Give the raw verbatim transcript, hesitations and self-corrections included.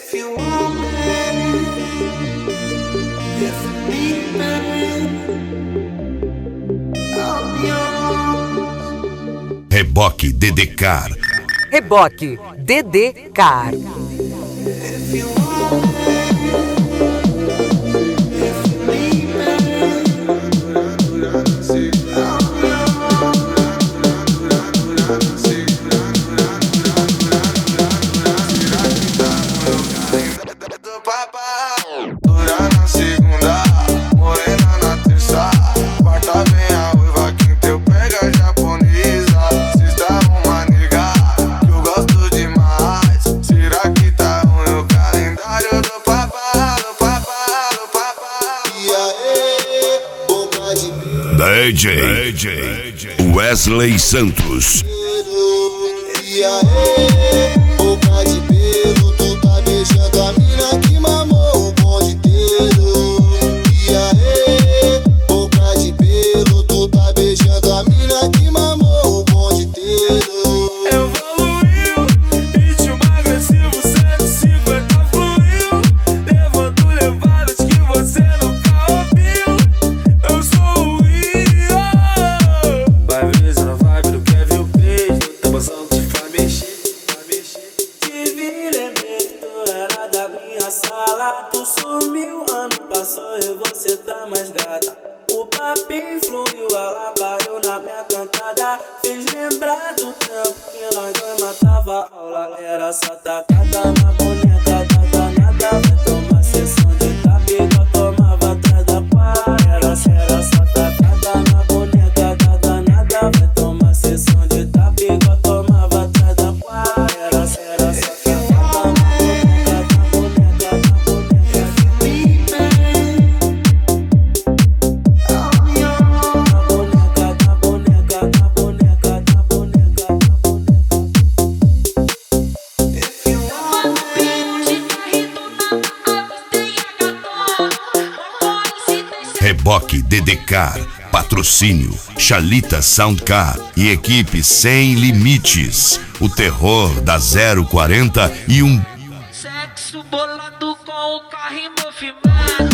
Reboque D D Car. Reboque D D Car. D J, D J Wesley Santos. E aí, boca de pelo, tu tá beijando a mina que mamou o bonde inteiro. E aí, boca de pelo, tu tá beijando a mina que mamou o bonde inteiro. Evoluiu, ritmo agressivo, cento e cinquenta fluiu, levando levadas que você nunca ouviu. Eu sou o vai beleza na vibe do Kevin Page, tá passando de vai mexer, vai mexer. Te vi, lembrei, tu era da minha sala, tu sumiu, ano passou e você tá mais gata. O papinho fluiu, ela parou na minha cantada, fiz lembrar do tempo que nós dois matava aula, era só tacada na boneca da danada, vai tomar sessão de tapica, tomava atrás da pá, era, era só tacada na boneca da danada, vai tomar sessão de tapica, tomava atrás da pá, era, era só tacada na boneca da boneca da boneca da boneca da boneca da boneca da boneca. Reboque D D Car. Patrocínio Chalita Soundcar e equipe Sem Limites. O terror da zero quarenta e um. Sexo bolado com o carro em movimento.